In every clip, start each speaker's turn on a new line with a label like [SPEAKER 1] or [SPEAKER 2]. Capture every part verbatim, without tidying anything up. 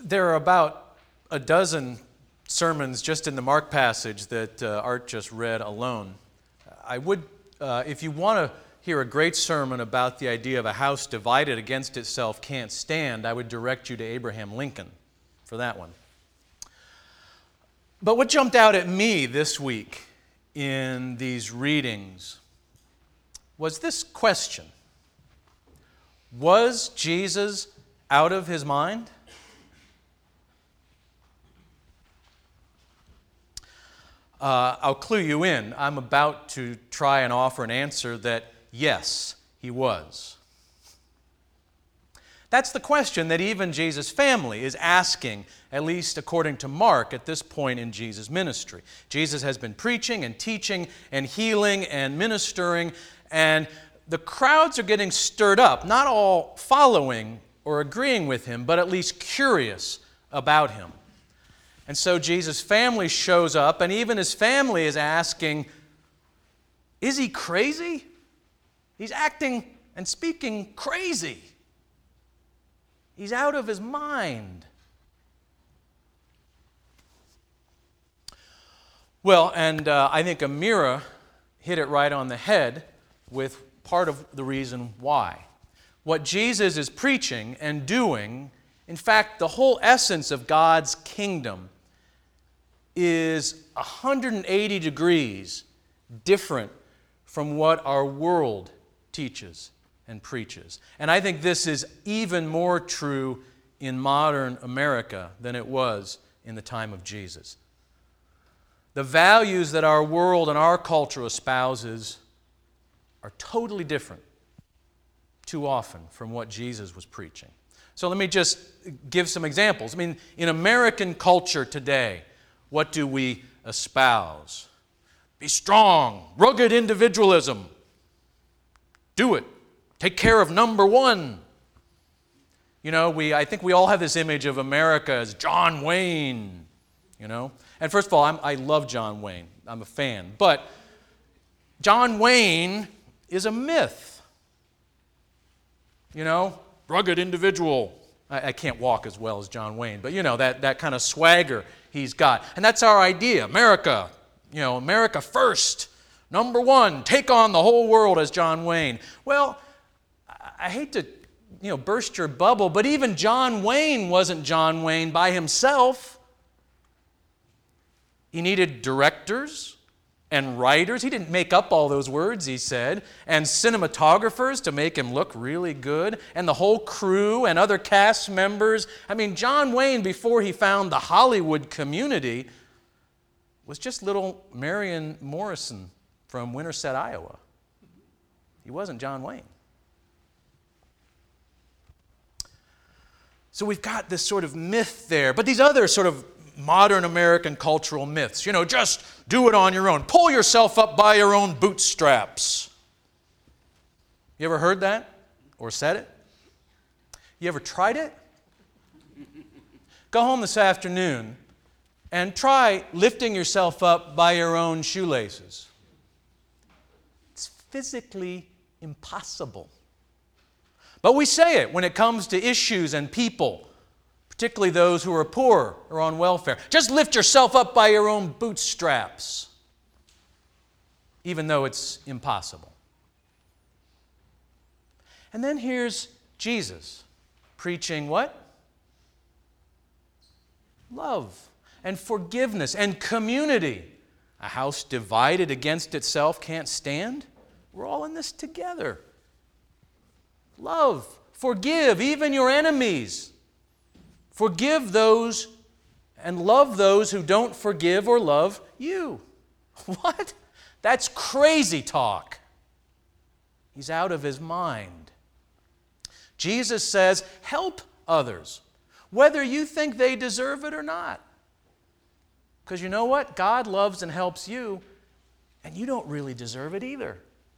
[SPEAKER 1] There are about a dozen sermons just in the Mark passage that uh, Art just read alone. I would, uh, if you want to hear a great sermon about the idea of a house divided against itself can't stand, I would direct you to Abraham Lincoln for that one. But what jumped out at me this week in these readings was this question: was Jesus out of his mind? Uh, I'll clue you in. I'm about to try and offer an answer that, yes, he was. That's the question that even Jesus' family is asking, at least according to Mark, at this point in Jesus' ministry. Jesus has been preaching and teaching and healing and ministering, and the crowds are getting stirred up, not all following or agreeing with him, but at least curious about him. And so Jesus' family shows up, and even his family is asking, is he crazy? He's acting and speaking crazy. He's out of his mind. Well, and uh, I think Amira hit it right on the head with part of the reason why. What Jesus is preaching and doing, in fact, the whole essence of God's kingdom, is one hundred eighty degrees different from what our world teaches and preaches. And I think this is even more true in modern America than it was in the time of Jesus. The values that our world and our culture espouses are totally different, too often, from what Jesus was preaching. So let me just give some examples. I mean, in American culture today, what do we espouse? Be strong, rugged individualism. Do it. Take care of number one. You know, we I think we all have this image of America as John Wayne, you know. And first of all, I'm, I love John Wayne. I'm a fan. But John Wayne is a myth. You know, rugged individual. I, I can't walk as well as John Wayne, but you know, that, that kind of swagger he's got. And that's our idea. America, you know, America first. Number one, take on the whole world as John Wayne. Well, I hate to, you know, burst your bubble, but even John Wayne wasn't John Wayne by himself. He needed directors and writers. He didn't make up all those words, he said, and cinematographers to make him look really good, and the whole crew and other cast members. I mean, John Wayne, before he found the Hollywood community, was just little Marion Morrison from Winterset, Iowa. He wasn't John Wayne. So we've got this sort of myth there, but these other sort of modern American cultural myths, you know, just do it on your own. Pull yourself up by your own bootstraps. You ever heard that or said it? You ever tried it? Go home this afternoon and try lifting yourself up by your own shoelaces. It's physically impossible. But we say it when it comes to issues and people, particularly those who are poor or on welfare. Just lift yourself up by your own bootstraps, even though it's impossible. And then here's Jesus preaching what? Love and forgiveness and community. A house divided against itself can't stand. We're all in this together. Love, forgive even your enemies. Forgive those and love those who don't forgive or love you. What? That's crazy talk. He's out of his mind. Jesus says, help others, whether you think they deserve it or not. Because you know what? God loves and helps you, and you don't really deserve it either.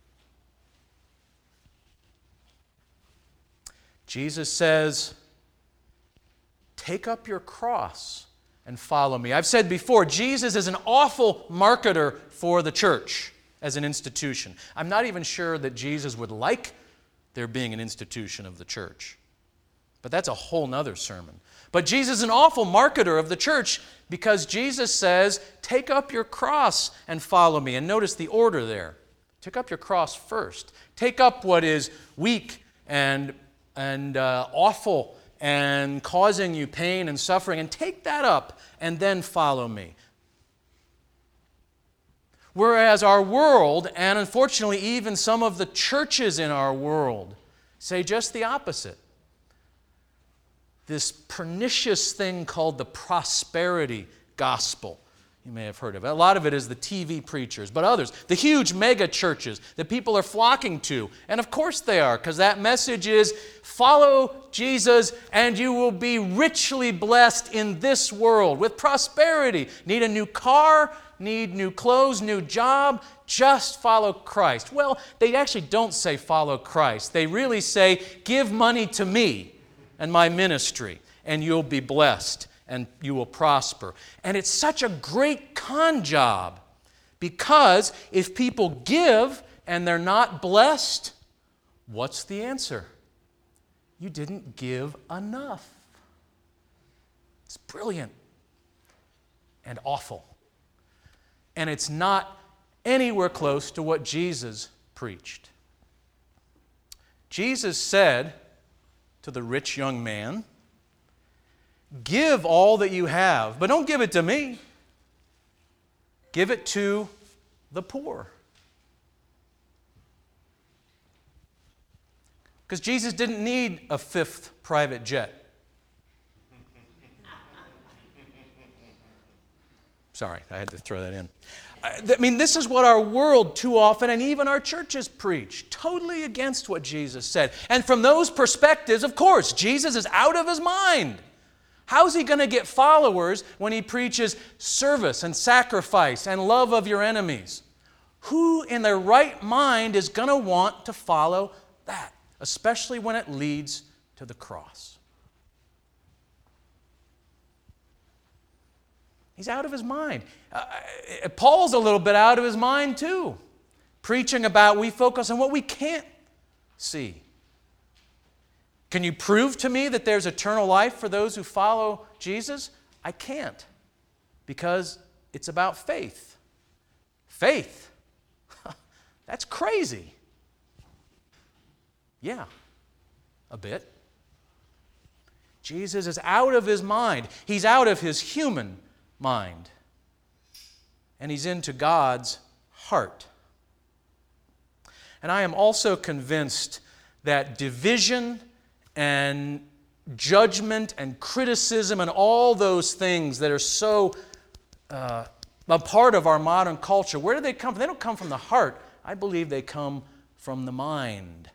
[SPEAKER 1] Jesus says, take up your cross and follow me. I've said before, Jesus is an awful marketer for the church as an institution. I'm not even sure that Jesus would like there being an institution of the church. But that's a whole nother sermon. But Jesus is an awful marketer of the church because Jesus says, take up your cross and follow me. And notice the order there. Take up your cross first. Take up what is weak and, and uh, awful and causing you pain and suffering, and take that up and then follow me. Whereas our world, and unfortunately even some of the churches in our world, say just the opposite. This pernicious thing called the prosperity gospel. You may have heard of it. A lot of it is the T V preachers, but others, the huge mega churches that people are flocking to. And of course they are, because that message is, follow Jesus and you will be richly blessed in this world with prosperity. Need a new car? Need new clothes, new job? Just follow Christ. Well, they actually don't say follow Christ. They really say, give money to me and my ministry, and you'll be blessed and you will prosper. And it's such a great con job, because if people give and they're not blessed, what's the answer? You didn't give enough. It's brilliant and awful. And it's not anywhere close to what Jesus preached. Jesus said to the rich young man, give all that you have, but don't give it to me. Give it to the poor. Because Jesus didn't need a fifth private jet. Sorry, I had to throw that in. I mean, this is what our world too often, and even our churches, preach. Totally against what Jesus said. And from those perspectives, of course, Jesus is out of his mind. How's he going to get followers when he preaches service and sacrifice and love of your enemies? Who in their right mind is going to want to follow that, especially when it leads to the cross? He's out of his mind. Uh, Paul's a little bit out of his mind too, preaching about we focus on what we can't see. Can you prove to me that there's eternal life for those who follow Jesus? I can't, because it's about faith. Faith? That's crazy. Yeah, a bit. Jesus is out of his mind. He's out of his human mind. And he's into God's heart. And I am also convinced that division and judgment and criticism and all those things that are so uh, a part of our modern culture, where do they come from? They don't come from the heart. I believe they come from the mind.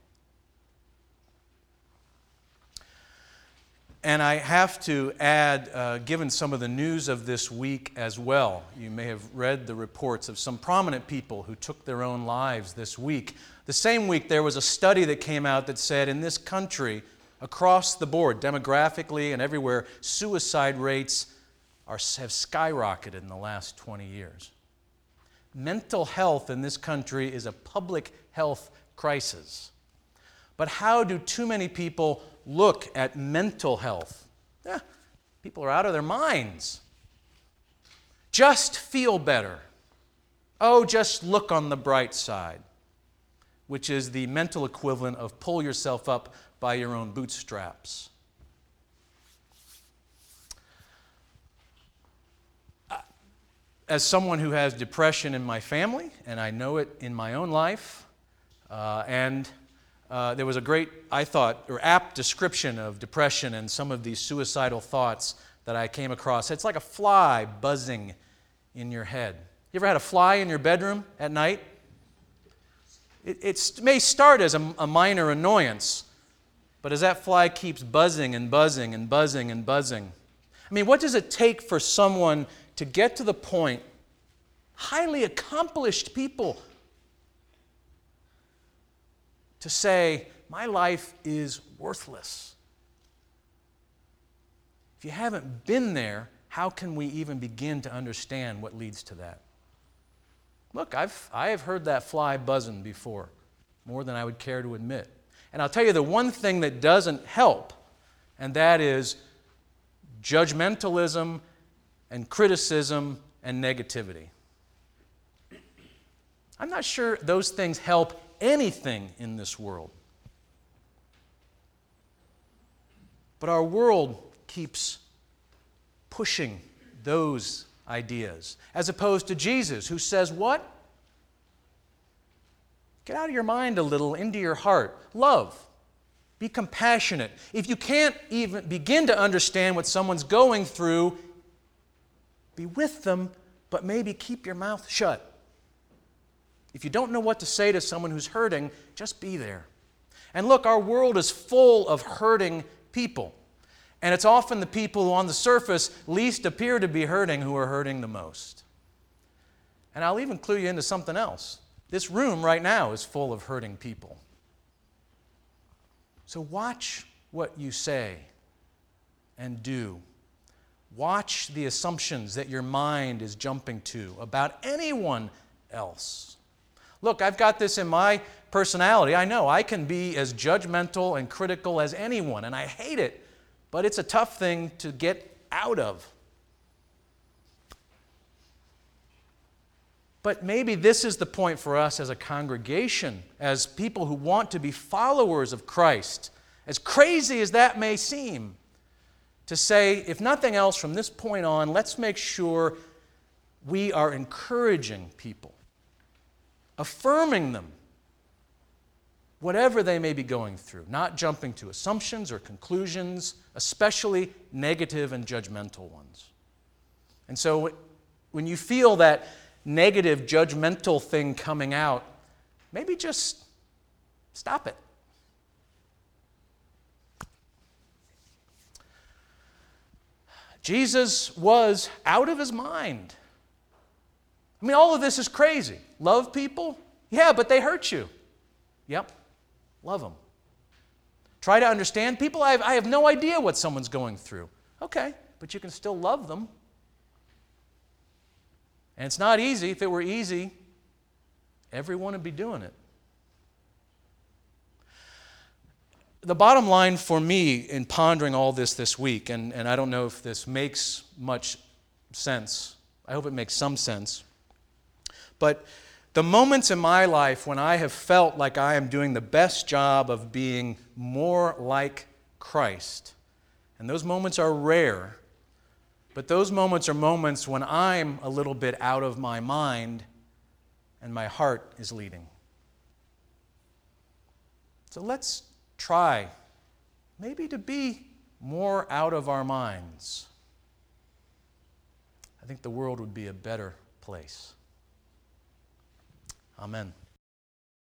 [SPEAKER 1] And I have to add, uh, given some of the news of this week as well, you may have read the reports of some prominent people who took their own lives this week. The same week, there was a study that came out that said in this country, across the board, demographically and everywhere, suicide rates are, have skyrocketed in the last twenty years. Mental health in this country is a public health crisis. But how do too many people look at mental health? Eh, people are out of their minds. Just feel better. Oh, just look on the bright side, which is the mental equivalent of pull yourself up by your own bootstraps. As someone who has depression in my family, and I know it in my own life, uh, and Uh, there was a great, I thought, or apt description of depression and some of these suicidal thoughts that I came across. It's like a fly buzzing in your head. You ever had a fly in your bedroom at night? It, it may start as a, a minor annoyance, but as that fly keeps buzzing and buzzing and buzzing and buzzing, I mean, what does it take for someone to get to the point, highly accomplished people, to say, my life is worthless? If you haven't been there, how can we even begin to understand what leads to that? Look, I've, I have heard that fly buzzing before, more than I would care to admit. And I'll tell you the one thing that doesn't help, and that is judgmentalism and criticism and negativity. I'm not sure those things help anything in this world. But our world keeps pushing those ideas, as opposed to Jesus, who says, what? Get out of your mind a little, into your heart. Love. Be compassionate. If you can't even begin to understand what someone's going through, be with them, but maybe keep your mouth shut. If you don't know what to say to someone who's hurting, just be there. And look, our world is full of hurting people. And it's often the people who on the surface least appear to be hurting who are hurting the most. And I'll even clue you into something else. This room right now is full of hurting people. So watch what you say and do. Watch the assumptions that your mind is jumping to about anyone else. Look, I've got this in my personality. I know I can be as judgmental and critical as anyone, and I hate it, but it's a tough thing to get out of. But maybe this is the point for us as a congregation, as people who want to be followers of Christ, as crazy as that may seem, to say, if nothing else, from this point on, let's make sure we are encouraging people, affirming them, whatever they may be going through, not jumping to assumptions or conclusions, especially negative and judgmental ones. And so when you feel that negative, judgmental thing coming out, maybe just stop it. Jesus was out of his mind. I mean, all of this is crazy. Love people? Yeah, but they hurt you. Yep, love them. Try to understand people? I have, I have no idea what someone's going through. Okay, but you can still love them. And it's not easy. If it were easy, everyone would be doing it. The bottom line for me in pondering all this this week, and, and I don't know if this makes much sense. I hope it makes some sense. But the moments in my life when I have felt like I am doing the best job of being more like Christ, and those moments are rare, but those moments are moments when I'm a little bit out of my mind and my heart is leading. So let's try maybe to be more out of our minds. I think the world would be a better place. Amen.